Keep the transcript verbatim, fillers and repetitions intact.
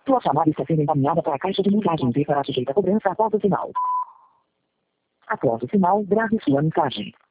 Sua chamada está sendo encaminhada para a caixa de mensagens e será sujeita a cobrança após o sinal. Após o sinal, grave sua mensagem.